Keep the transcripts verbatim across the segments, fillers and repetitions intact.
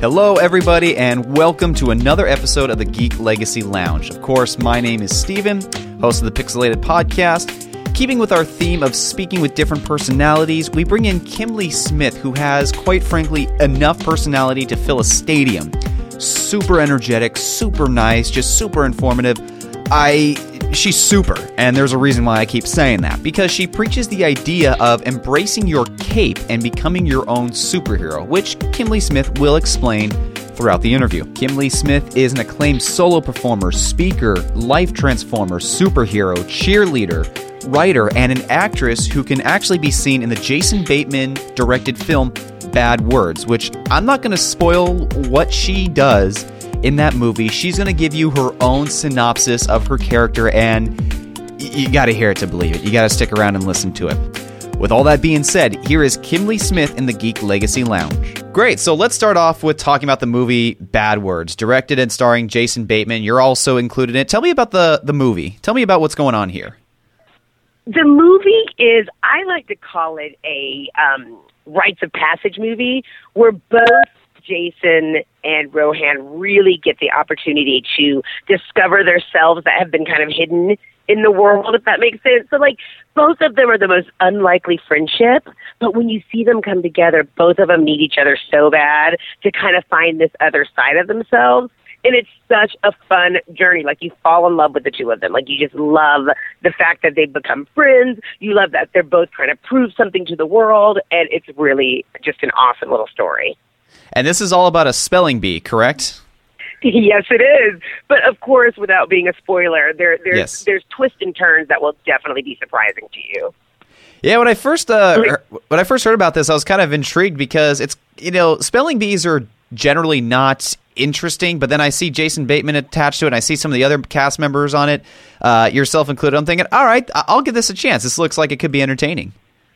Hello, everybody, and welcome to another episode of the Geek Legacy Lounge. Of course, my name is Steven, host of the Pixelated Podcast. Keeping with our theme of speaking with different personalities, we bring in Kimley Smith, who has, quite frankly, enough personality to fill a stadium. Super energetic, super nice, just super informative. I... She's super, and there's a reason why I keep saying that. Because she preaches the idea of embracing your cape and becoming your own superhero, which Kimley Smith will explain throughout the interview. Kimley Smith is an acclaimed solo performer, speaker, life transformer, superhero, cheerleader, writer, and an actress who can actually be seen in the Jason Bateman-directed film Bad Words, which I'm not going to spoil what she does in that movie. She's going to give you her own synopsis of her character, and y- you got to hear it to believe it. You got to stick around and listen to it. With all that being said, here is Kimley Smith in the Geek Legacy Lounge. Great, so let's start off with talking about the movie Bad Words, directed and starring Jason Bateman. You're also included in it. Tell me about the, the movie. Tell me about what's going on here. The movie is, I like to call it a um, rites of passage movie, where both Jason and Rohan really get the opportunity to discover themselves that have been kind of hidden in the world, if that makes sense. So, like, both of them are the most unlikely friendship, but when you see them come together, both of them need each other so bad to kind of find this other side of themselves. And it's such a fun journey. Like, you fall in love with the two of them. Like, you just love the fact that they've become friends. You love that they're both trying to prove something to the world. And it's really just an awesome little story. And this is all about a spelling bee, correct? Yes, it is. But, of course, without being a spoiler, there, there's, yes. there's twists and turns that will definitely be surprising to you. Yeah, when I first uh, when I first heard about this, I was kind of intrigued because it's, you know, spelling bees are generally not interesting, but then I see Jason Bateman attached to it, and I see some of the other cast members on it, uh, yourself included. I'm thinking, all right, I'll give this a chance. This looks like it could be entertaining.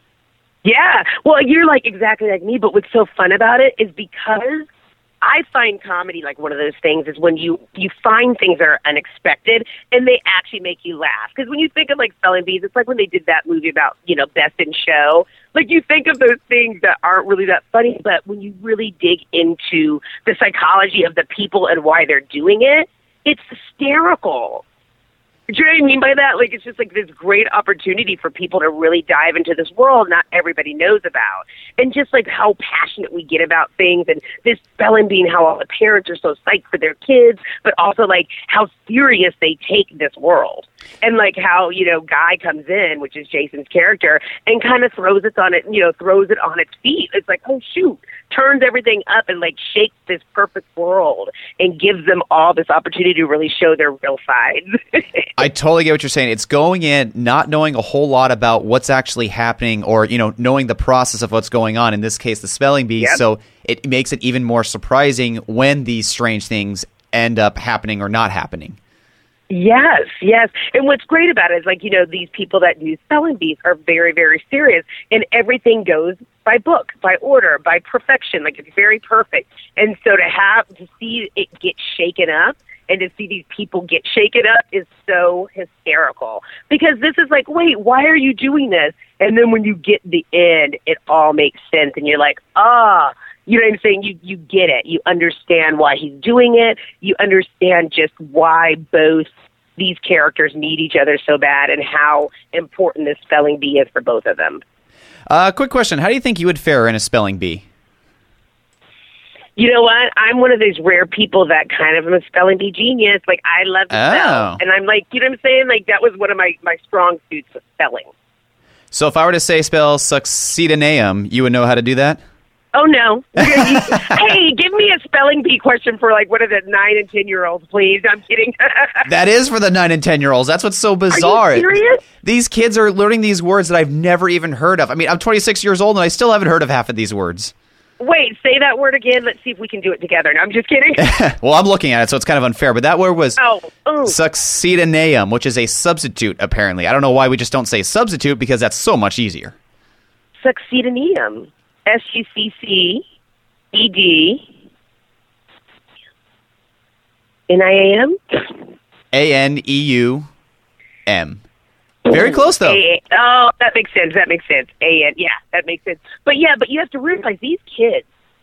Yeah, well, you're like exactly like me, but what's so fun about it is because I find comedy like one of those things is when you, you find things that are unexpected and they actually make you laugh. Because when you think of like spelling bees, it's like when they did that movie about, you know, Best in Show. Like, you think of those things that aren't really that funny, but when you really dig into the psychology of the people and why they're doing it, it's hysterical. Do you know what I mean by that? Like, it's just like this great opportunity for people to really dive into this world not everybody knows about. And just like how passionate we get about things, and this spelling bee, and how all the parents are so psyched for their kids, but also like how serious they take this world. And like how, you know, Guy comes in, which is Jason's character, and kind of throws it on it, you know, throws it on its feet. It's like, oh shoot, turns everything up and like shakes this perfect world and gives them all this opportunity to really show their real sides. I totally get what you're saying. It's going in not knowing a whole lot about what's actually happening, or, you know, knowing the process of what's going on, in this case the spelling bee. Yep. So it makes it even more surprising when these strange things end up happening or not happening. Yes, yes. And what's great about it is, like, you know, these people that do spelling bees are very, very serious, and everything goes by book, by order, by perfection. Like, it's very perfect. And so to have, to see it get shaken up and to see these people get shaken up is so hysterical. Because this is like, wait, why are you doing this? And then when you get the end, it all makes sense, and you're like, ah, oh, you know what I'm saying? You you get it. You understand why he's doing it. You understand just why both these characters need each other so bad, and how important this spelling bee is for both of them. Uh, quick question. How do you think you would fare in a spelling bee? You know what? I'm one of those rare people that kind of am a spelling bee genius. Like, I love to oh. spell. And I'm like, you know what I'm saying? Like, that was one of my, my strong suits of spelling. So if I were to say spell succedaneum, you would know how to do that? Oh, no. Hey, give me a spelling bee question for, like, one of the nine and ten-year-olds, please. I'm kidding. That is for the nine and ten-year-olds. That's what's so bizarre. Are you serious? These kids are learning these words that I've never even heard of. I mean, I'm twenty-six years old, and I still haven't heard of half of these words. Wait, say that word again. Let's see if we can do it together. No, I'm just kidding. Well, I'm looking at it, so it's kind of unfair. But that word was oh, succedaneum, which is a substitute, apparently. I don't know why we just don't say substitute, because that's so much easier. Succedaneum. S U C C E D N I A M? A N E U M. Very close, though. A- oh, that makes sense. That makes sense. A N, yeah, that makes sense. But yeah, but you have to realize these kids,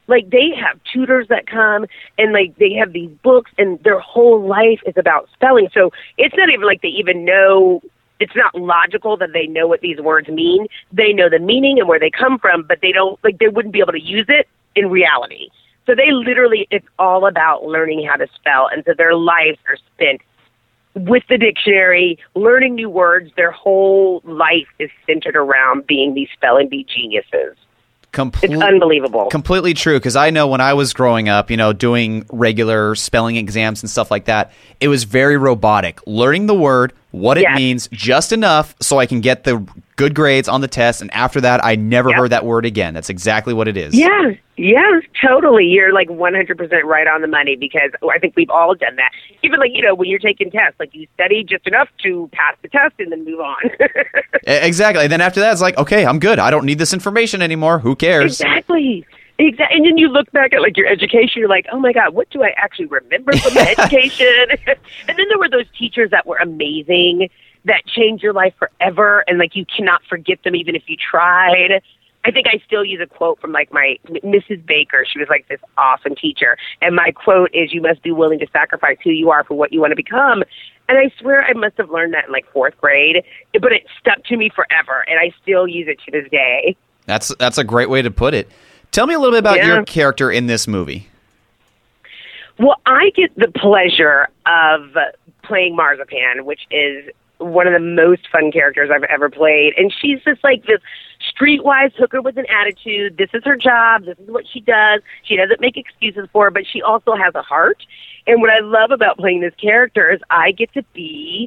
Like, they have tutors that come, and, like, they have these books, and their whole life is about spelling. So it's not even like they even know, it's not logical that they know what these words mean. They know the meaning and where they come from, but they don't, like, they wouldn't be able to use it in reality. So they literally, it's all about learning how to spell, and so their lives are spent with the dictionary, learning new words. Their whole life is centered around being these spelling bee geniuses. Comple- it's unbelievable. Completely true, because I know when I was growing up, you know, doing regular spelling exams and stuff like that, it was very robotic. Learning the word, what it Yes. means, just enough so I can get the good grades on the test, and after that, I never Yep. heard that word again. That's exactly what it is. Yeah, yes, totally. You're like one hundred percent right on the money, because I think we've all done that. Even like, you know, when you're taking tests, like you study just enough to pass the test and then move on. E- Exactly. And then after that, it's like, okay, I'm good. I don't need this information anymore. Who cares? Exactly. Exactly. And then you look back at like your education, you're like, oh my God, what do I actually remember from the education? And then there were those teachers that were amazing, that changed your life forever, and like you cannot forget them even if you tried. I think I still use a quote from like my Missus Baker. She was like this awesome teacher. And my quote is, you must be willing to sacrifice who you are for what you want to become. And I swear I must have learned that in like fourth grade, but it stuck to me forever. And I still use it to this day. That's that's a great way to put it. Tell me a little bit about Yeah. your character in this movie. Well, I get the pleasure of playing Marzipan, which is one of the most fun characters I've ever played. And she's just like this streetwise hooker with an attitude. This is her job. This is what she does. She doesn't make excuses for it, but she also has a heart. And what I love about playing this character is I get to be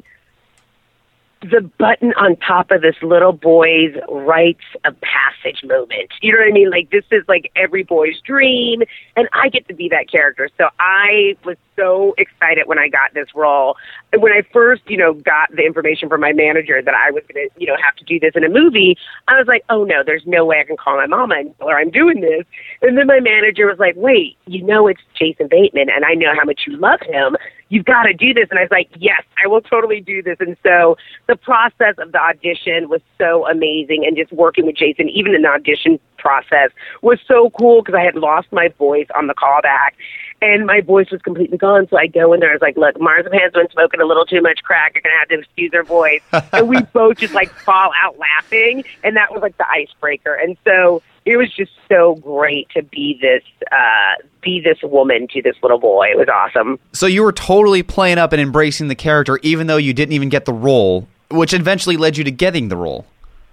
the button on top of this little boy's rites of passage moment. You know what I mean? Like, this is like every boy's dream, and I get to be that character. So I was so excited when I got this role. And when I first, you know, got the information from my manager that I was going to, you know, have to do this in a movie, I was like, oh no, there's no way I can call my mama and tell her I'm doing this. And then my manager was like, wait, you know it's Jason Bateman, and I know how much you love him. You've got to do this. And I was like, yes, I will totally do this. And so the process of the audition was so amazing, and just working with Jason, even in the audition process, was so cool, because I had lost my voice on the callback, and my voice was completely gone. So I go in there, I was like, look, Marzipan's been smoking a little too much crack. You're going to have to excuse her voice. And we both just like fall out laughing, and that was like the icebreaker. And so it was just so great to be this uh, be this woman to this little boy. It was awesome. So you were totally playing up and embracing the character, even though you didn't even get the role, which eventually led you to getting the role.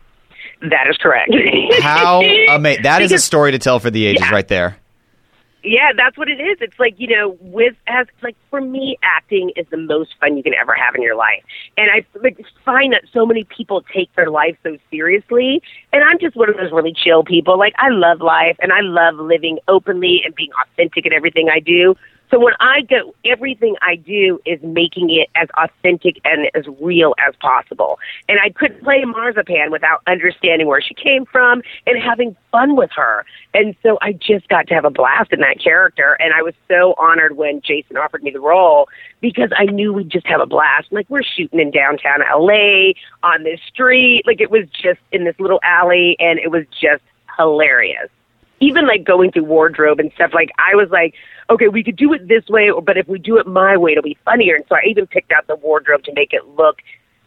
That is correct. How amazing. That is a story to tell for the ages, Yeah. right there. Yeah, that's what it is. It's like, you know, with as like for me, acting is the most fun you can ever have in your life. And I like find that so many people take their life so seriously. And I'm just one of those really chill people. Like, I love life, and I love living openly and being authentic in everything I do. So when I go, everything I do is making it as authentic and as real as possible. And I couldn't play Marzipan without understanding where she came from and having fun with her. And so I just got to have a blast in that character. And I was so honored when Jason offered me the role, because I knew we'd just have a blast. Like, we're shooting in downtown L A on this street. Like, it was just in this little alley, and it was just hilarious. Even like going through wardrobe and stuff, like I was like, okay, we could do it this way, but if we do it my way, it'll be funnier. And so I even picked out the wardrobe to make it look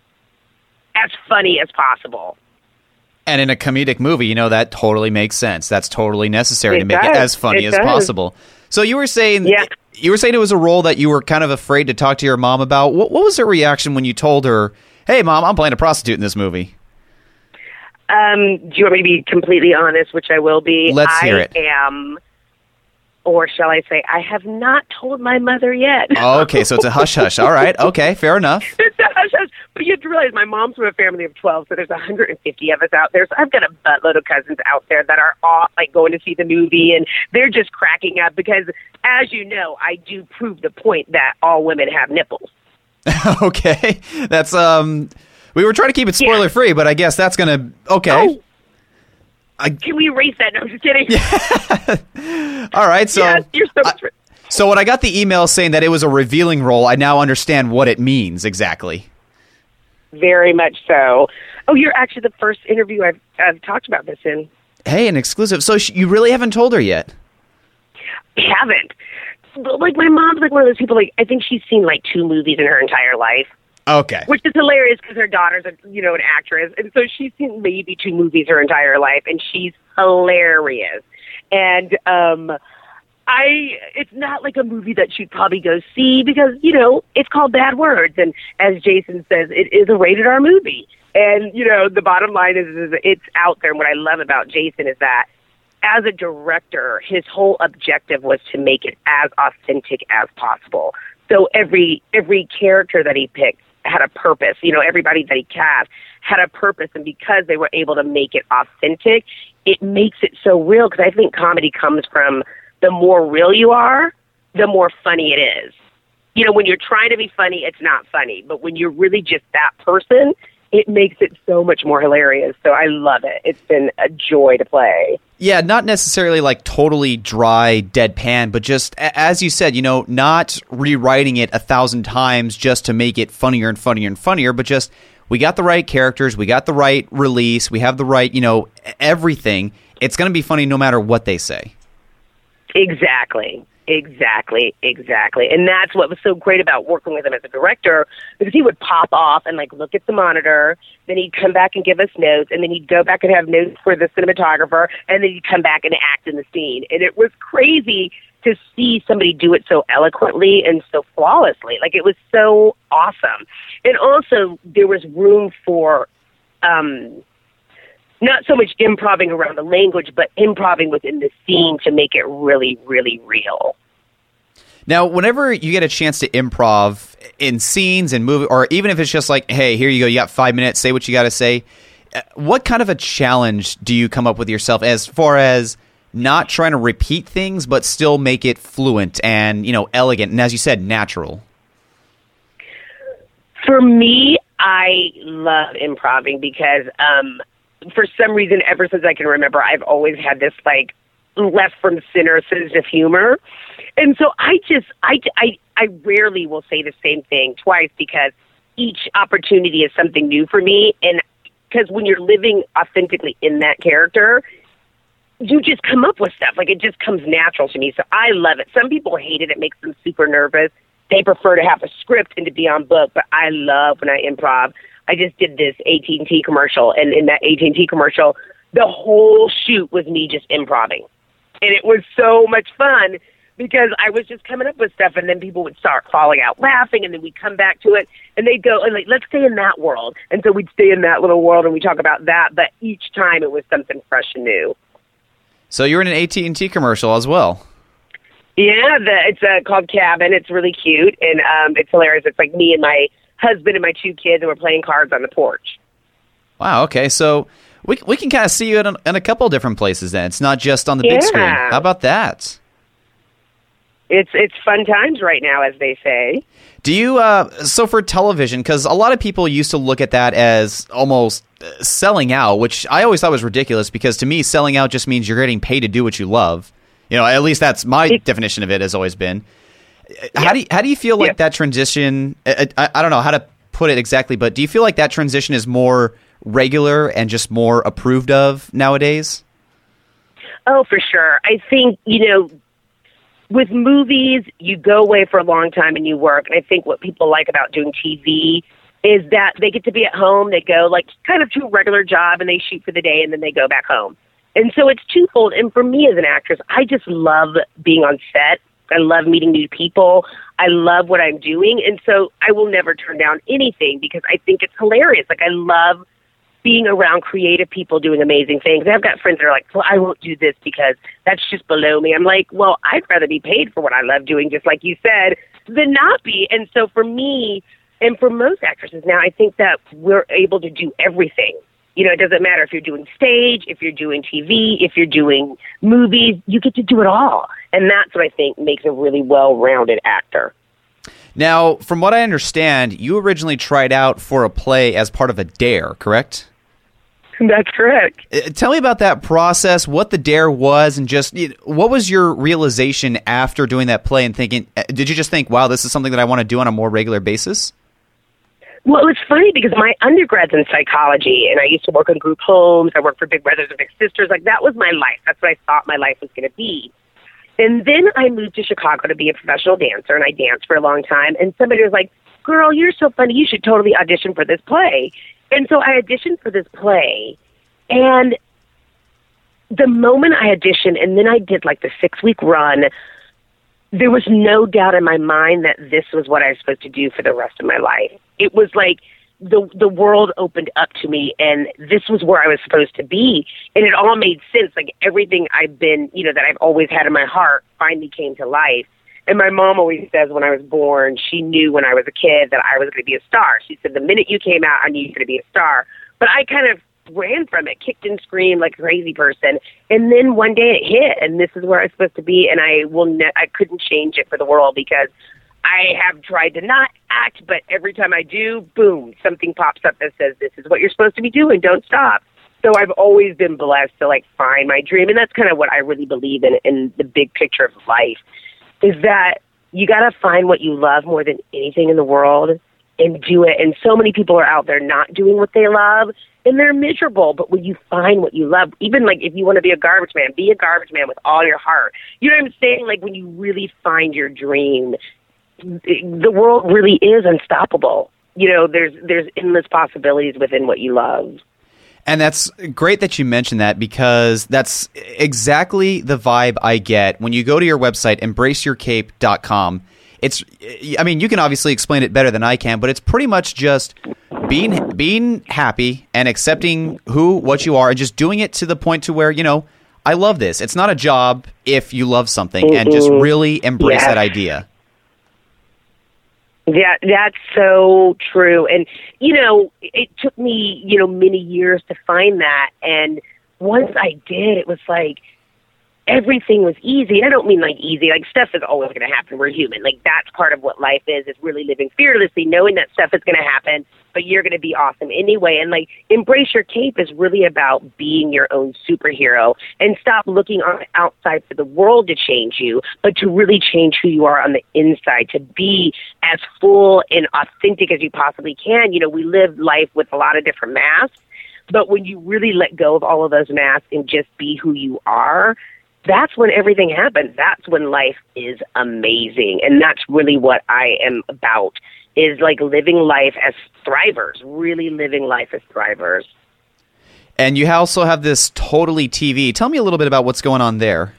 as funny as possible. And in a comedic movie, you know, that totally makes sense. That's totally necessary It to make does. it as funny It as does. possible. So you were saying, Yeah. you were saying it was a role that you were kind of afraid to talk to your mom about. What, what was her reaction when you told her, "Hey, Mom, I'm playing a prostitute in this movie"? Um, do you want me to be completely honest, which I will be? Let's I hear it. am, or shall I say, I have not told my mother yet. Oh, okay, so it's a hush hush. All right, okay, fair enough. It's a hush hush. But you have to realize my mom's from a family of twelve, so there's one hundred fifty of us out there. So I've got a buttload of cousins out there that are all like going to see the movie, and they're just cracking up because, as you know, I do prove the point that all women have nipples. Okay, that's um. We were trying to keep it spoiler free, but I guess that's gonna okay. Oh. I, Can we erase that? No, I'm just kidding. all right, so Yes, you're so much. so when I got the email saying that it was a revealing role, I now understand what it means exactly. Very much so. Oh, you're actually the first interview I've, I've talked about this in. Hey, an exclusive. So sh- you really haven't told her yet? haven't. But, like, my mom's like one of those people, like, I think she's seen like two movies in her entire life. Okay. Which is hilarious because her daughter's, a, you know, an actress. And so she's seen maybe two movies her entire life, and she's hilarious. And um, I, it's not like a movie that she'd probably go see because, you know, it's called Bad Words. And as Jason says, it is a rated R movie. And, you know, the bottom line is, is it's out there. And what I love about Jason is that as a director, his whole objective was to make it as authentic as possible. So every every character that he picked had a purpose. You know, everybody that he cast had a purpose, and because they were able to make it authentic, it makes it so real, because I think comedy comes from the more real you are, the more funny it is. You know, when you're trying to be funny, it's not funny, but when you're really just that person, it makes it so much more hilarious. So I love it. It's been a joy to play. Yeah, not necessarily like totally dry, deadpan, but just, as you said, you know, not rewriting it a thousand times just to make it funnier and funnier and funnier, but just, we got the right characters, we got the right release, we have the right, you know, everything. It's going to be funny no matter what they say. Exactly. Exactly, exactly. And that's what was so great about working with him as a director, because he would pop off and, like, look at the monitor, then he'd come back and give us notes, and then he'd go back and have notes for the cinematographer, and then he'd come back and act in the scene. And it was crazy to see somebody do it so eloquently and so flawlessly. Like, it was so awesome. And also, there was room for um, not so much improvising around the language, but improvising within the scene to make it really, really real. Now, whenever you get a chance to improv in scenes and movie, or even if it's just like, hey, here you go, you got five minutes, say what you got to say, what kind of a challenge do you come up with yourself as far as not trying to repeat things, but still make it fluent and, you know, elegant, and as you said, natural? For me, I love improvising because um, for some reason, ever since I can remember, I've always had this, like, left from center sense of humor. And so I just, I, I, I rarely will say the same thing twice, because each opportunity is something new for me. And because when you're living authentically in that character, you just come up with stuff. Like, it just comes natural to me. So I love it. Some people hate it. It makes them super nervous. They prefer to have a script and to be on book. But I love when I improv. I just did this A T and T commercial. And in that A T and T commercial, the whole shoot was me just improvising. And it was so much fun because I was just coming up with stuff, and then people would start falling out laughing, and then we'd come back to it, and they'd go, and like, let's stay in that world. And so we'd stay in that little world, and we talk about that, but each time it was something fresh and new. So you're in an A T and T commercial as well. Yeah, the, it's uh, called Cabin. It's really cute, and um, it's hilarious. It's like me and my husband and my two kids, and we're playing cards on the porch. Wow, okay, so we we can kind of see you in a, in a couple different places then. It's not just on the yeah. big screen. How about that? It's it's fun times right now, as they say. Do you, uh, so for television, because a lot of people used to look at that as almost selling out, which I always thought was ridiculous, because to me, selling out just means you're getting paid to do what you love. You know, at least that's my it, definition of it, has always been. Yeah. How do you, how do you feel like yeah. that transition, I, I, I don't know how to put it exactly, but do you feel like that transition is more regular and just more approved of nowadays? Oh, for sure. I think, you know, with movies, you go away for a long time and you work. And I think what people like about doing T V is that they get to be at home. They go like kind of to a regular job and they shoot for the day and then they go back home. And so it's twofold. And for me as an actress, I just love being on set. I love meeting new people. I love what I'm doing. And so I will never turn down anything because I think it's hilarious. Like, I love being around creative people doing amazing things. I've got friends that are like, well, I won't do this because that's just below me. I'm like, well, I'd rather be paid for what I love doing, just like you said, than not be. And so for me, and for most actresses now, I think that we're able to do everything. You know, it doesn't matter if you're doing stage, if you're doing T V, if you're doing movies, you get to do it all. And that's what I think makes a really well-rounded actor. Now, from what I understand, you originally tried out for a play as part of a dare, correct? That's correct. Uh, tell me about that process, what the dare was, and just you know, what was your realization after doing that play and thinking, uh, did you just think, wow, this is something that I want to do on a more regular basis? Well, it's funny because my undergrad's in psychology, and I used to work in group homes. I worked for Big Brothers and Big Sisters. Like, that was my life. That's what I thought my life was going to be. And then I moved to Chicago to be a professional dancer, and I danced for a long time. And somebody was like, girl, you're so funny. You should totally audition for this play. And so I auditioned for this play. And the moment I auditioned, and then I did like the six-week run, there was no doubt in my mind that this was what I was supposed to do for the rest of my life. It was like the the world opened up to me, and this was where I was supposed to be. And it all made sense. Like everything I've been, you know, that I've always had in my heart finally came to life. And my mom always says when I was born, she knew when I was a kid that I was going to be a star. She said, the minute you came out, I knew you were going to be a star. But I kind of ran from it, kicked and screamed like a crazy person. And then one day it hit, and this is where I was supposed to be. And I will, ne- I couldn't change it for the world, because I have tried to not act, but every time I do, boom, something pops up that says, this is what you're supposed to be doing. Don't stop. So I've always been blessed to like find my dream. And that's kind of what I really believe in, in the big picture of life, is that you got to find what you love more than anything in the world and do it. And so many people are out there not doing what they love, and they're miserable. But when you find what you love, even like if you want to be a garbage man, be a garbage man with all your heart. You know what I'm saying? Like when you really find your dream, the world really is unstoppable. You know, there's there's endless possibilities within what you love. And that's great that you mentioned that, because that's exactly the vibe I get when you go to your website, embrace your cape dot com. It's, I mean, you can obviously explain it better than I can, but it's pretty much just being being happy and accepting who, what you are, and just doing it to the point to where, you know, I love this. It's not a job if you love something, mm-hmm. and just really embrace yeah. that idea. Yeah, that's so true. And, you know, it took me, you know, many years to find that. And once I did, it was like everything was easy. And I don't mean like easy, like stuff is always going to happen. We're human. Like that's part of what life is, is really living fearlessly, knowing that stuff is going to happen, but you're going to be awesome anyway. And like embrace your cape is really about being your own superhero, and stop looking on the outside for the world to change you, but to really change who you are on the inside, to be as full and authentic as you possibly can. You know, we live life with a lot of different masks, but when you really let go of all of those masks and just be who you are, that's when everything happens. That's when life is amazing. And that's really what I am about, is like living life as thrivers, really living life as thrivers. And you also have this Totally T V. Tell me a little bit about what's going on there.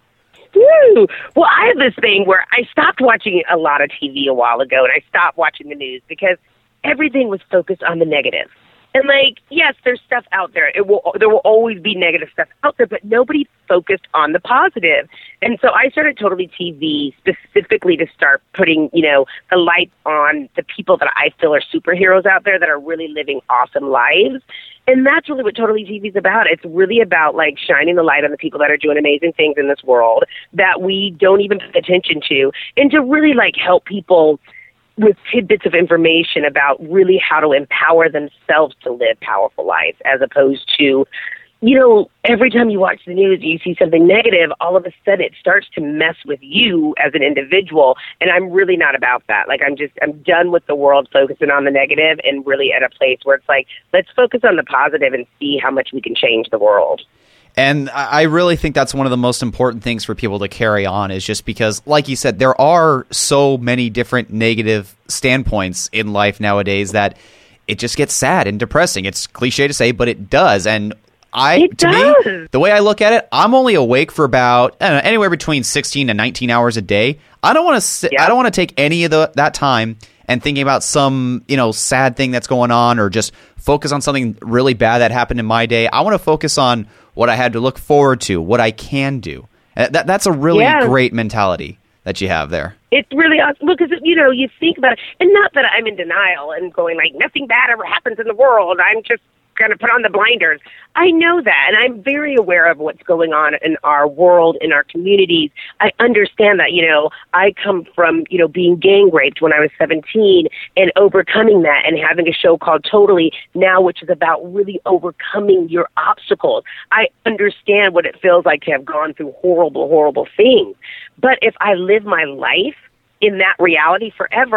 Woo. Well, I have this thing where I stopped watching a lot of T V a while ago, and I stopped watching the news because everything was focused on the negative. And like, yes, there's stuff out there. It will, there will always be negative stuff out there, but nobody focused on the positive. And so I started Totally T V specifically to start putting, you know, the light on the people that I feel are superheroes out there that are really living awesome lives. And that's really what Totally T V is about. It's really about like shining the light on the people that are doing amazing things in this world that we don't even pay attention to, and to really like help people with tidbits of information about really how to empower themselves to live powerful lives, as opposed to, you know, every time you watch the news, you see something negative, all of a sudden it starts to mess with you as an individual. And I'm really not about that. Like, I'm just, I'm done with the world focusing on the negative, and really at a place where it's like, let's focus on the positive and see how much we can change the world. And I really think that's one of the most important things for people to carry on, is just because, like you said, there are so many different negative standpoints in life nowadays that it just gets sad and depressing. It's cliche to say, but it does. And I, it to does. me, the way I look at it, I'm only awake for about I don't know, anywhere between sixteen to nineteen hours a day. I don't want to. Yeah. I don't want to take any of the that time and thinking about some, you know, sad thing that's going on, or just focus on something really bad that happened in my day. I want to focus on what I had to look forward to, what I can do. That, that's a really yeah. great mentality that you have there. It's really awesome because, you know, you think about it, and not that I'm in denial and going like, nothing bad ever happens in the world. I'm just going to put on the blinders. I know that, and I'm very aware of what's going on in our world, in our communities. I understand that, you know, I come from, you know, being gang raped when I was seventeen and overcoming that, and having a show called Totally now, which is about really overcoming your obstacles. I understand what it feels like to have gone through horrible, horrible things. But if I live my life in that reality forever,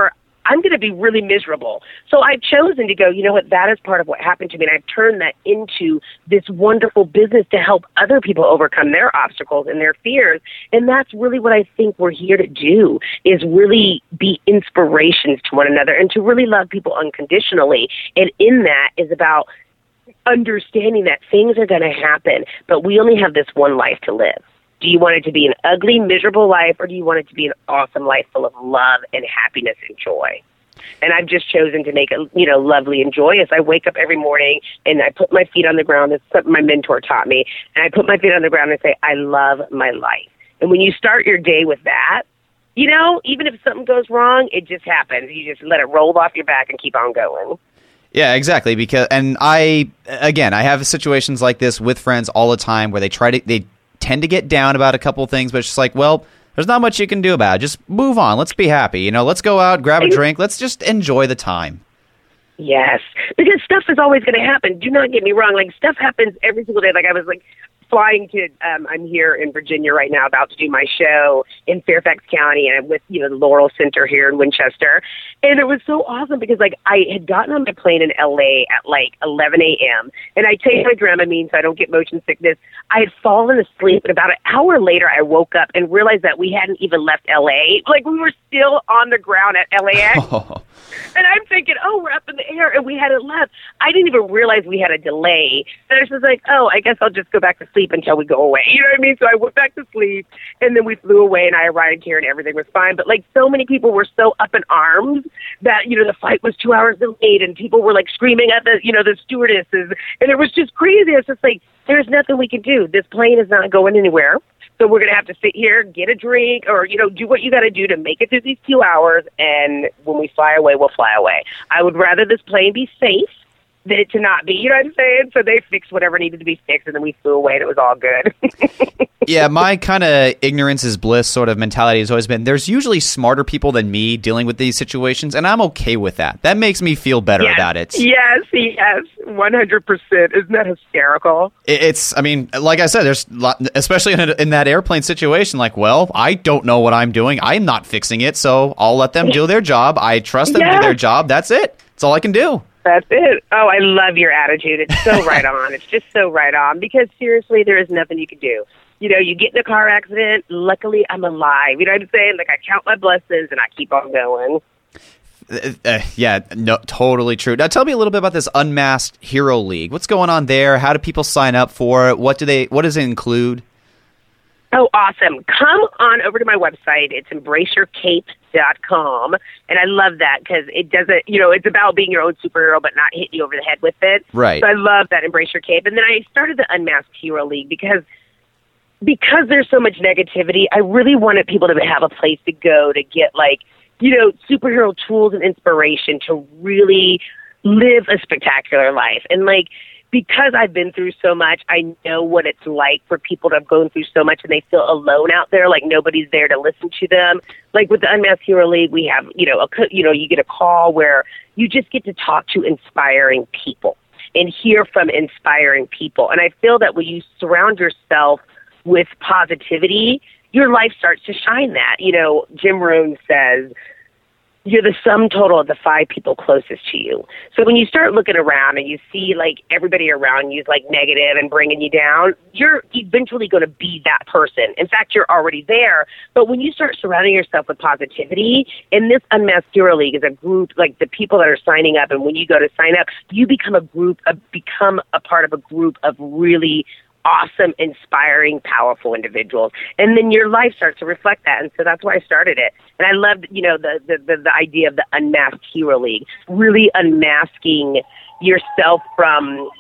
I'm going to be really miserable. So I've chosen to go, you know what, that is part of what happened to me. And I've turned that into this wonderful business to help other people overcome their obstacles and their fears. And that's really what I think we're here to do, is really be inspirations to one another and to really love people unconditionally. And in that is about understanding that things are going to happen, but we only have this one life to live. Do you want it to be an ugly, miserable life, or do you want it to be an awesome life full of love and happiness and joy? And I've just chosen to make it, you know, lovely and joyous. I wake up every morning and I put my feet on the ground. That's something my mentor taught me. And I put my feet on the ground and say, I love my life. And when you start your day with that, you know, even if something goes wrong, it just happens. You just let it roll off your back and keep on going. Yeah, exactly. Because, and I, again, I have situations like this with friends all the time where they try to, they tend to get down about a couple of things, but it's just like, well, there's not much you can do about it. Just move on. Let's be happy. You know, let's go out, grab a drink. Let's just enjoy the time. Yes, because stuff is always going to happen. Do not get me wrong. Like, stuff happens every single day. Like, I was like flying to, um, I'm here in Virginia right now, about to do my show in Fairfax County, and I'm with, you know, the Laurel Center here in Winchester. And it was so awesome because, like, I had gotten on my plane in L A at like eleven a.m. and I take my Dramamine so I don't get motion sickness. I had fallen asleep, and about an hour later I woke up and realized that we hadn't even left L A. Like, we were still on the ground at L A X. Oh. And I'm thinking, oh, we're up in the air, and we hadn't left. I didn't even realize we had a delay. And I was just like, oh, I guess I'll just go back to sleep until we go away. You know what I mean? So I went back to sleep, and then we flew away, and I arrived here, and everything was fine. But, like, so many people were so up in arms that, you know, the flight was two hours delayed, and people were, like, screaming at the, you know, the stewardesses. And it was just crazy. It's just like, there's nothing we can do. This plane is not going anywhere. So we're going to have to sit here, get a drink, or, you know, do what you got to do to make it through these two hours. And when we fly away, we'll fly away. I would rather this plane be safe than it to not be. You know what I'm saying? So they fixed whatever needed to be fixed, and then we flew away, and it was all good. Yeah, my kind of ignorance is bliss sort of mentality has always been, there's usually smarter people than me dealing with these situations, and I'm okay with that. That makes me feel better yes, about it. Yes, yes, one hundred percent. Isn't that hysterical? It's, I mean, like I said, there's, especially in, a, in that airplane situation, like, well, I don't know what I'm doing. I'm not fixing it, so I'll let them do their job. I trust them yes. to do their job. That's it. That's all I can do. That's it. Oh, I love your attitude. It's so right on. It's just so right on, because seriously, there is nothing you can do. You know, you get in a car accident, luckily I'm alive. You know what I'm saying? Like, I count my blessings and I keep on going. Uh, uh, yeah, no, totally true. Now, tell me a little bit about this Unmasked Hero League. What's going on there? How do people sign up for it? What do they? What does it include? Oh, awesome. Come on over to my website. It's embrace your cape dot com. And I love that because it doesn't, you know, it's about being your own superhero but not hitting you over the head with it. Right. So I love that, Embrace Your Cape. And then I started the Unmasked Hero League because because there's so much negativity, I really wanted people to have a place to go to get, like, you know, superhero tools and inspiration to really live a spectacular life. And, like, because I've been through so much, I know what it's like for people to have gone through so much and they feel alone out there, like nobody's there to listen to them. Like with the Unmasked Hero League, we have, you know, a, you know, you get a call where you just get to talk to inspiring people and hear from inspiring people. And I feel that when you surround yourself with positivity, your life starts to shine that. You know, Jim Rohn says, you're the sum total of the five people closest to you. So when you start looking around and you see, like, everybody around you is, like, negative and bringing you down, you're eventually going to be that person. In fact, you're already there. But when you start surrounding yourself with positivity, and this Unmasked Hero League is a group, like, the people that are signing up, and when you go to sign up, you become a group, a, become a part of a group of really awesome, inspiring, powerful individuals. And then your life starts to reflect that. And so that's why I started it. And I loved, you know, the, the, the, the idea of the Unmasked Hero League, really unmasking yourself from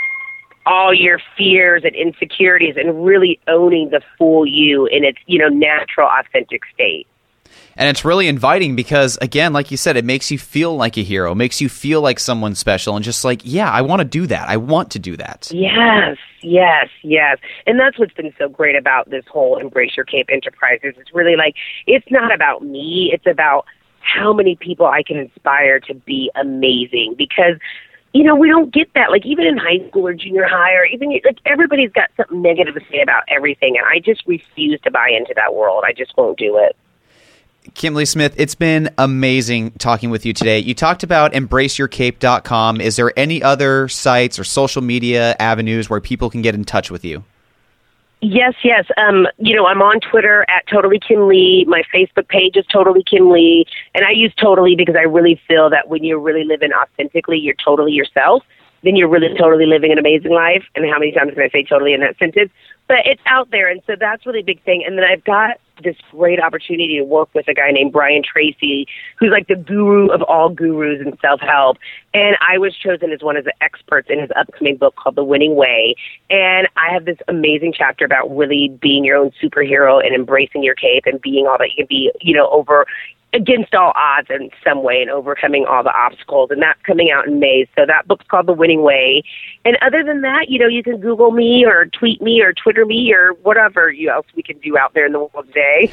all your fears and insecurities and really owning the full you in its, you know, natural, authentic state. And it's really inviting because, again, like you said, it makes you feel like a hero. It makes you feel like someone special and just like, yeah, I want to do that. I want to do that. Yes, yes, yes. And that's what's been so great about this whole Embrace Your Cape Enterprises. It's really like, it's not about me. It's about how many people I can inspire to be amazing because, you know, we don't get that. Like, even in high school or junior high or even, like, everybody's got something negative to say about everything. And I just refuse to buy into that world. I just won't do it. Kimberly Smith, it's been amazing talking with you today. You talked about embrace your cape dot com. Is there any other sites or social media avenues where people can get in touch with you? Yes, yes. Um, you know, I'm on Twitter at Totally Kim Lee. My Facebook page is Totally Kim Lee. And I use Totally because I really feel that when you're really living authentically, you're totally yourself, then you're really totally living an amazing life. And how many times can I say totally in that sentence? But it's out there, and so that's really a big thing. And then I've got this great opportunity to work with a guy named Brian Tracy, who's like the guru of all gurus in self-help. And I was chosen as one of the experts in his upcoming book called The Winning Way. And I have this amazing chapter about really being your own superhero and embracing your cape and being all that you can be, you know, over against all odds in some way and overcoming all the obstacles. And that's coming out in May. So that book's called The Winning Way. And other than that, you know, you can Google me or tweet me or Twitter me or whatever else we can do out there in the world today.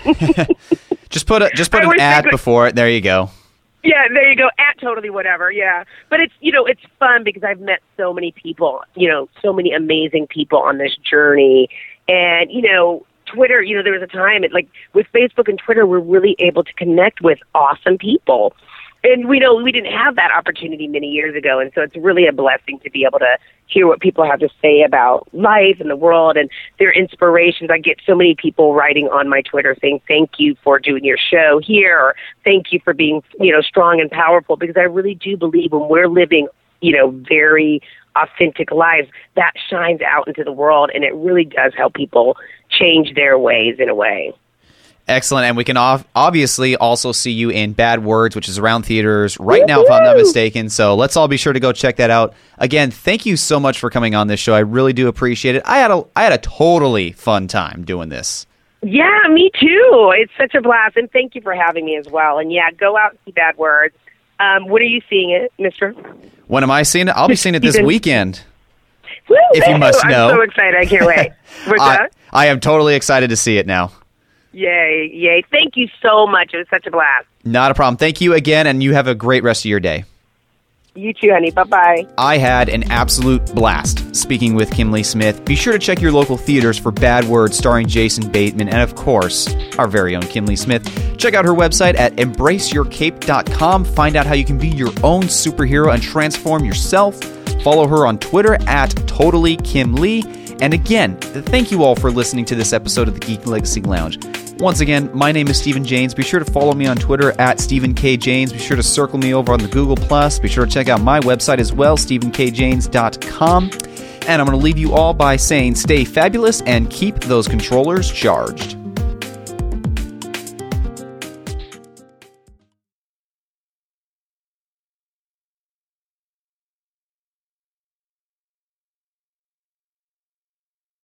just put a, just put an ad before it. There you go. Yeah, there you go. At totally whatever. Yeah. But it's, you know, it's fun because I've met so many people, you know, so many amazing people on this journey. And, you know, Twitter, you know, there was a time, it, like with Facebook and Twitter, we're really able to connect with awesome people. And we know we didn't have that opportunity many years ago. And so it's really a blessing to be able to hear what people have to say about life and the world and their inspirations. I get so many people writing on my Twitter saying, thank you for doing your show here, or thank you for being, you know, strong and powerful, because I really do believe when we're living, you know, very authentic lives, that shines out into the world, and it really does help people change their ways in a way. Excellent. And we can ov- obviously also see you in Bad Words, which is around theaters right now, if I'm not mistaken. So let's all be sure to go check that out. Again, thank you so much for coming on this show. I really do appreciate it. I had a I had a totally fun time doing this. Yeah, me too. It's such a blast. And thank you for having me as well. And yeah, go out and see Bad Words. Um, when are you seeing it, mister? When am I seeing it? I'll be seeing it this weekend. Woo, if you must know. I'm so excited. I can't wait. What's I, that? I am totally excited to see it now. Yay, yay. Thank you so much. It was such a blast. Not a problem. Thank you again, and you have a great rest of your day. You too, honey. Bye-bye. I had an absolute blast speaking with Kimberly Smith. Be sure to check your local theaters for Bad Words starring Jason Bateman and, of course, our very own Kimberly Smith. Check out her website at embrace your cape dot com. Find out how you can be your own superhero and transform yourself. Follow her on Twitter at Totally Kim Lee. And again, thank you all for listening to this episode of the Geek Legacy Lounge. Once again, my name is Stephen Janes. Be sure to follow me on Twitter at Stephen K. Janes. Be sure to circle me over on the Google Plus. Be sure to check out my website as well, stephen k janes dot com. And I'm going to leave you all by saying stay fabulous and keep those controllers charged.